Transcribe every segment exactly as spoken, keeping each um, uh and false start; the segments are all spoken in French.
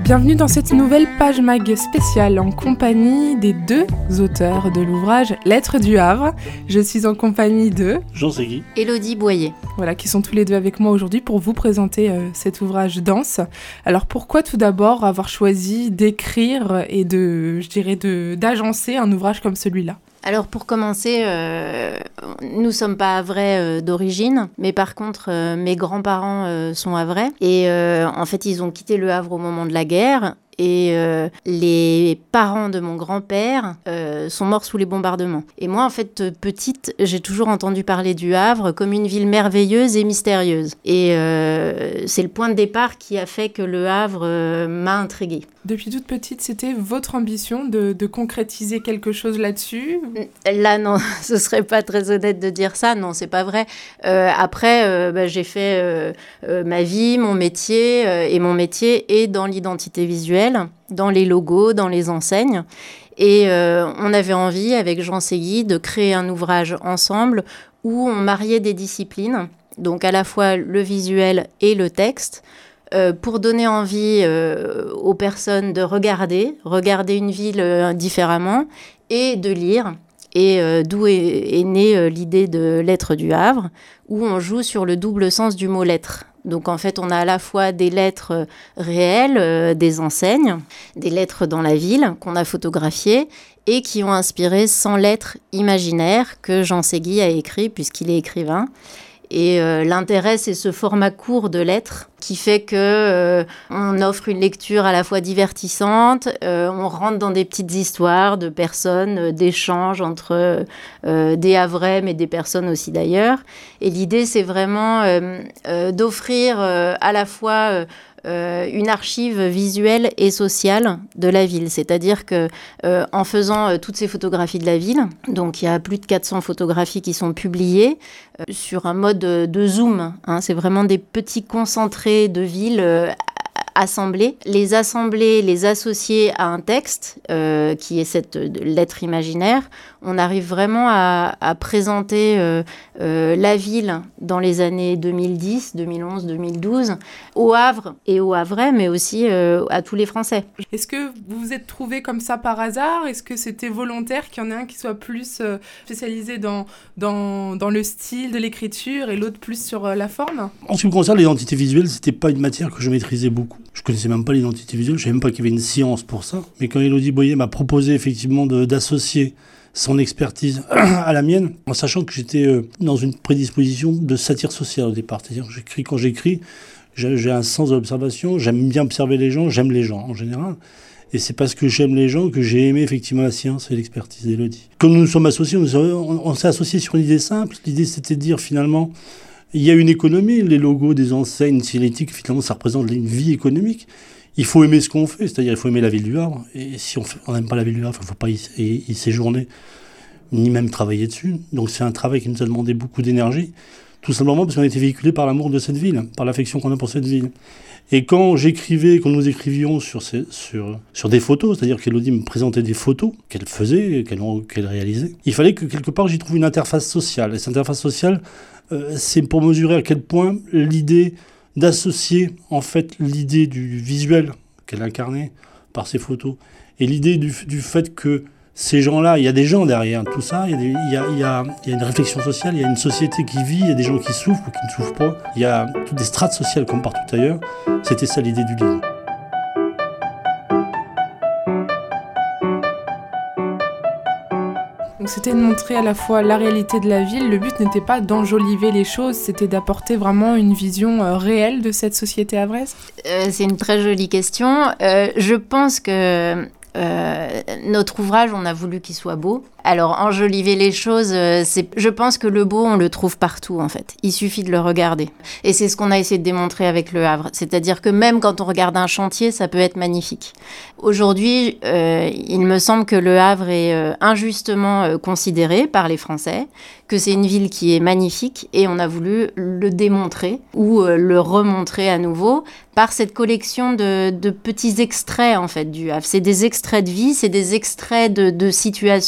Bienvenue dans cette nouvelle page mag spéciale en compagnie des deux auteurs de l'ouvrage Lettres du Havre. Je suis en compagnie de Jean Segui, Élodie Boyer. Voilà, qui sont tous les deux avec moi aujourd'hui pour vous présenter euh, cet ouvrage dense. Alors pourquoi tout d'abord avoir choisi d'écrire et de, je dirais, de, d'agencer un ouvrage comme celui-là ? Alors pour commencer, euh, nous ne sommes pas havrais euh, d'origine, mais par contre euh, mes grands-parents euh, sont havrais et euh, en fait ils ont quitté le Havre au moment de la guerre. Et euh, les parents de mon grand-père euh, sont morts sous les bombardements. Et moi, en fait, petite, j'ai toujours entendu parler du Havre comme une ville merveilleuse et mystérieuse. Et euh, c'est le point de départ qui a fait que le Havre euh, m'a intriguée. Depuis toute petite, c'était votre ambition de, de concrétiser quelque chose là-dessus ? Là, non, ce serait pas très honnête de dire ça. Non, c'est pas vrai. Euh, après, euh, bah, j'ai fait euh, euh, ma vie, mon métier, euh, et mon métier est dans l'identité visuelle, dans les logos, dans les enseignes. Et euh, on avait envie, avec Jean Segui, de créer un ouvrage ensemble où on mariait des disciplines, donc à la fois le visuel et le texte, euh, pour donner envie euh, aux personnes de regarder, regarder une ville euh, différemment et de lire. Et euh, d'où est, est née euh, l'idée de Lettres du Havre, où on joue sur le double sens du mot lettre. Donc en fait, on a à la fois des lettres réelles, euh, des enseignes, des lettres dans la ville qu'on a photographiées et qui ont inspiré cent lettres imaginaires que Jean Segui a écrit puisqu'il est écrivain. Et euh, l'intérêt, c'est ce format court de lettres qui fait que euh, on offre une lecture à la fois divertissante, euh, on rentre dans des petites histoires de personnes, euh, d'échanges entre euh, des Havrais, mais des personnes aussi d'ailleurs. Et l'idée, c'est vraiment euh, euh, d'offrir euh, à la fois euh, Euh, une archive visuelle et sociale de la ville. C'est-à-dire que euh, en faisant euh, toutes ces photographies de la ville, donc il y a plus de quatre cents photographies qui sont publiées euh, sur un mode de, de zoom. Hein, c'est vraiment des petits concentrés de villes euh, assemblés, les assembler, les associer à un texte euh, qui est cette lettre imaginaire, on arrive vraiment à, à présenter euh, euh, la ville dans les années deux mille dix, deux mille onze, deux mille douze, au Havre et au Havrais, mais aussi euh, à tous les Français. Est-ce que vous vous êtes trouvés comme ça par hasard ? Est-ce que c'était volontaire qu'il y en ait un qui soit plus euh, spécialisé dans, dans, dans le style de l'écriture et l'autre plus sur euh, la forme ? En ce qui me concerne, l'identité visuelle, c'était pas une matière que je maîtrisais beaucoup. Je connaissais même pas l'identité visuelle, je savais même pas qu'il y avait une science pour ça. Mais quand Élodie Boyer m'a proposé effectivement de, d'associer son expertise à la mienne, en sachant que j'étais euh, dans une prédisposition de satire sociale au départ. C'est-à-dire que j'écris, quand j'écris, j'ai, j'ai un sens de l'observation, j'aime bien observer les gens, j'aime les gens en général. Et c'est parce que j'aime les gens que j'ai aimé effectivement la science et l'expertise d'Élodie. Quand nous nous sommes associés, on, on, on s'est associés sur une idée simple. L'idée, c'était de dire finalement, il y a une économie, les logos des enseignes signalétiques, finalement, ça représente une vie économique. Il faut aimer ce qu'on fait, c'est-à-dire il faut aimer la ville du Havre. Et si on n'aime pas la ville du Havre, il ne faut pas y, y, y séjourner, ni même travailler dessus. Donc c'est un travail qui nous a demandé beaucoup d'énergie, tout simplement parce qu'on a été véhiculé par l'amour de cette ville, par l'affection qu'on a pour cette ville. Et quand j'écrivais, quand nous écrivions sur, ces, sur, sur des photos, c'est-à-dire qu'Élodie me présentait des photos qu'elle faisait, qu'elle, qu'elle réalisait, il fallait que quelque part j'y trouve une interface sociale. Et cette interface sociale, euh, c'est pour mesurer à quel point l'idée d'associer en fait l'idée du visuel qu'elle incarnait par ses photos et l'idée du, du fait que ces gens-là, il y a des gens derrière tout ça, il y a, des, il y a, il y a, il y a une réflexion sociale, il y a une société qui vit, il y a des gens qui souffrent ou qui ne souffrent pas, il y a toutes des strates sociales comme partout ailleurs. C'était ça l'idée du livre. Donc c'était de montrer à la fois la réalité de la ville. Le but n'était pas d'enjoliver les choses, c'était d'apporter vraiment une vision euh, réelle de cette société havraise. Euh, c'est une très jolie question. Euh, je pense que euh, notre ouvrage, on a voulu qu'il soit beau. Alors, enjoliver les choses, euh, c'est, je pense que le beau, on le trouve partout, en fait. Il suffit de le regarder. Et c'est ce qu'on a essayé de démontrer avec Le Havre. C'est-à-dire que même quand on regarde un chantier, ça peut être magnifique. Aujourd'hui, euh, il me semble que Le Havre est euh, injustement euh, considéré par les Français, que c'est une ville qui est magnifique, et on a voulu le démontrer, ou euh, le remontrer à nouveau, par cette collection de, de petits extraits, en fait, du Havre. C'est des extraits de vie, c'est des extraits de, de situations,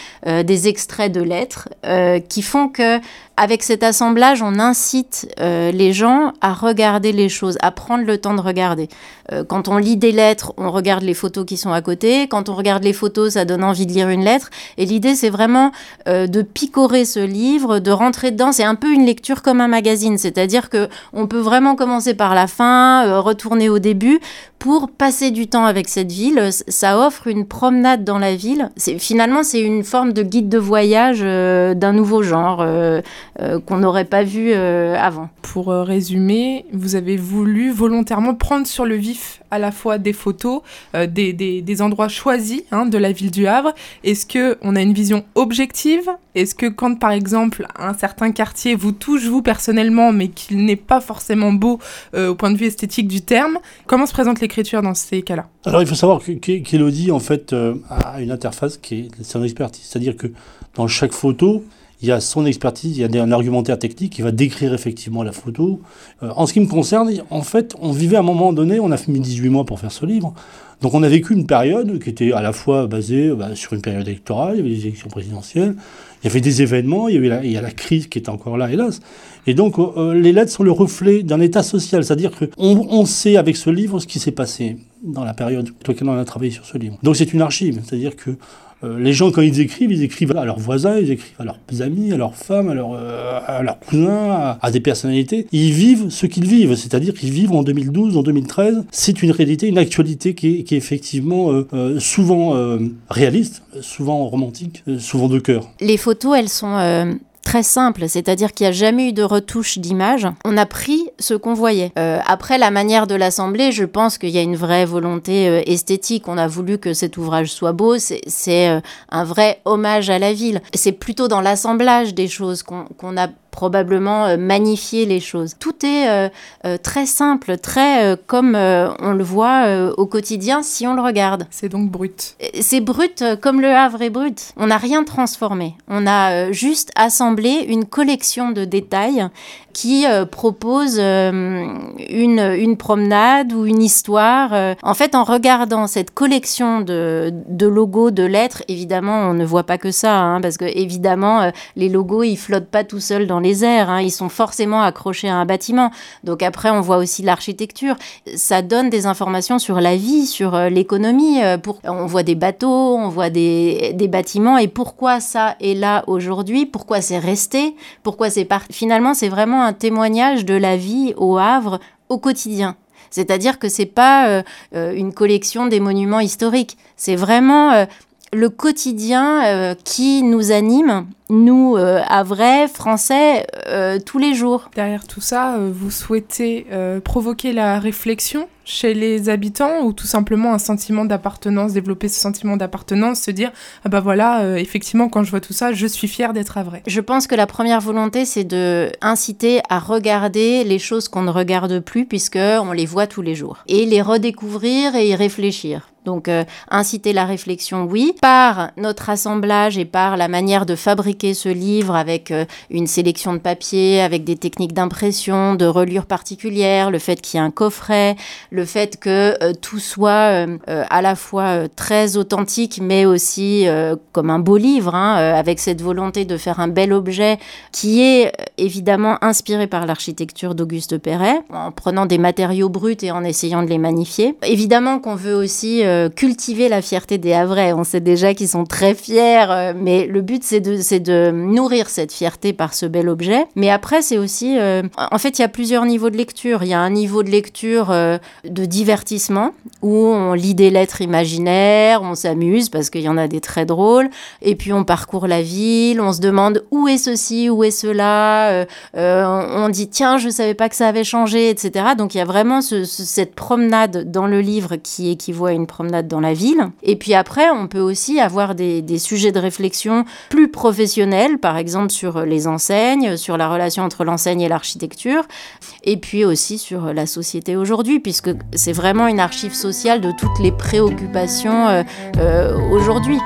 euh, des extraits de lettres euh, qui font que, avec cet assemblage, on incite euh, les gens à regarder les choses, à prendre le temps de regarder. Euh, quand on lit des lettres, on regarde les photos qui sont à côté. Quand on regarde les photos, ça donne envie de lire une lettre. Et l'idée, c'est vraiment euh, de picorer ce livre, de rentrer dedans. C'est un peu une lecture comme un magazine, c'est-à-dire que on peut vraiment commencer par la fin, euh, retourner au début, pour passer du temps avec cette ville. Ça offre une promenade dans la ville. C'est, finalement, c'est une forme de guide de voyage euh, d'un nouveau genre. Euh, Euh, qu'on n'aurait pas vu euh, avant. Pour euh, résumer, vous avez voulu volontairement prendre sur le vif à la fois des photos, euh, des, des, des endroits choisis hein, de la ville du Havre. Est-ce qu'on a une vision objective ? Est-ce que quand, par exemple, un certain quartier vous touche, vous, personnellement, mais qu'il n'est pas forcément beau euh, au point de vue esthétique du terme, comment se présente l'écriture dans ces cas-là ? Alors, il faut savoir que, qu'Élodie, en fait, euh, a une interface qui est son expertise. C'est-à-dire que dans chaque photo, il y a son expertise, il y a un argumentaire technique qui va décrire effectivement la photo. Euh, en ce qui me concerne, en fait, on vivait à un moment donné, on a mis dix-huit mois pour faire ce livre, donc on a vécu une période qui était à la fois basée bah, sur une période électorale, il y avait des élections présidentielles, il y avait des événements, il y avait la, il y a la crise qui est encore là, hélas. Et donc, euh, les lettres sont le reflet d'un état social, c'est-à-dire qu'on on sait avec ce livre ce qui s'est passé dans la période dans laquelle on a travaillé sur ce livre. Donc c'est une archive, c'est-à-dire que Euh, les gens, quand ils écrivent, ils écrivent à leurs voisins, ils écrivent à leurs amis, à leurs femmes, à leurs, euh, à leurs cousins, à, à des personnalités. Ils vivent ce qu'ils vivent, c'est-à-dire qu'ils vivent en deux mille douze, en deux mille treize. C'est une réalité, une actualité qui est, qui est effectivement euh, euh, souvent euh, réaliste, souvent romantique, euh, souvent de cœur. Les photos, elles sont... Euh... très simple, c'est-à-dire qu'il n'y a jamais eu de retouche d'image. On a pris ce qu'on voyait. Euh, après, la manière de l'assembler, je pense qu'il y a une vraie volonté euh, esthétique. On a voulu que cet ouvrage soit beau. C'est, c'est euh, un vrai hommage à la ville. C'est plutôt dans l'assemblage des choses qu'on, qu'on a probablement euh, magnifier les choses. Tout est euh, euh, très simple, très euh, comme euh, on le voit euh, au quotidien si on le regarde. C'est donc brut. C'est brut euh, comme le Havre est brut. On n'a rien transformé. On a euh, juste assemblé une collection de détails qui euh, propose euh, une, une promenade ou une histoire. Euh. En fait, en regardant cette collection de, de logos, de lettres, évidemment, on ne voit pas que ça, hein, parce que évidemment, euh, les logos, ils flottent pas tout seuls dans les airs, hein, ils sont forcément accrochés à un bâtiment. Donc après, on voit aussi l'architecture. Ça donne des informations sur la vie, sur euh, l'économie. Euh, pour... On voit des bateaux, on voit des, des bâtiments, et pourquoi ça est là aujourd'hui, pourquoi c'est resté, pourquoi c'est parti. Finalement, c'est vraiment un témoignage de la vie au Havre au quotidien. C'est-à-dire que c'est pas euh, euh, une collection des monuments historiques. C'est vraiment euh, le quotidien euh, qui nous anime, nous, euh, Havrais, Français, euh, tous les jours. Derrière tout ça, euh, vous souhaitez euh, provoquer la réflexion chez les habitants ou tout simplement un sentiment d'appartenance, développer ce sentiment d'appartenance, se dire « Ah bah voilà, euh, effectivement, quand je vois tout ça, je suis fière d'être Havrais ». Je pense que la première volonté, c'est de inciter à regarder les choses qu'on ne regarde plus puisqu'on les voit tous les jours. Et les redécouvrir et y réfléchir. Donc, euh, inciter la réflexion, oui, par notre assemblage et par la manière de fabriquer ce livre avec euh, une sélection de papier, avec des techniques d'impression, de reliure particulières, le fait qu'il y ait un coffret, le fait que euh, tout soit euh, euh, à la fois euh, très authentique, mais aussi euh, comme un beau livre, hein, euh, avec cette volonté de faire un bel objet qui est euh, évidemment inspiré par l'architecture d'Auguste Perret, en prenant des matériaux bruts et en essayant de les magnifier. Évidemment qu'on veut aussi euh, cultiver la fierté des Havrais. On sait déjà qu'ils sont très fiers, euh, mais le but, c'est de, c'est de nourrir cette fierté par ce bel objet. Mais après, c'est aussi... Euh, en fait, il y a plusieurs niveaux de lecture. Il y a un niveau de lecture euh, de divertissement, où on lit des lettres imaginaires, on s'amuse, parce qu'il y en a des très drôles, et puis on parcourt la ville, on se demande où est ceci, où est cela, euh, euh, on dit, tiens, je savais pas que ça avait changé, et cetera. Donc, il y a vraiment ce, ce, cette promenade dans le livre qui équivaut à une promenade dans la ville. Et puis après, on peut aussi avoir des, des sujets de réflexion plus professionnels, par exemple sur les enseignes, sur la relation entre l'enseigne et l'architecture, et puis aussi sur la société aujourd'hui, puisque c'est vraiment une archive sociale de toutes les préoccupations euh, euh, aujourd'hui.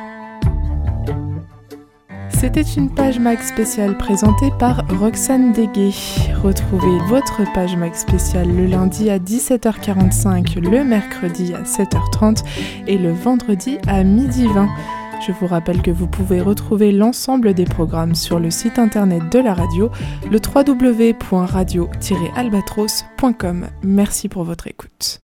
C'était une page mag spéciale présentée par Roxane Deguet. Retrouvez votre page mag spéciale le lundi à dix-sept heures quarante-cinq, le mercredi à sept heures trente et le vendredi à midi vingt. Je vous rappelle que vous pouvez retrouver l'ensemble des programmes sur le site internet de la radio, le w w w point radio tiret albatros point com. Merci pour votre écoute.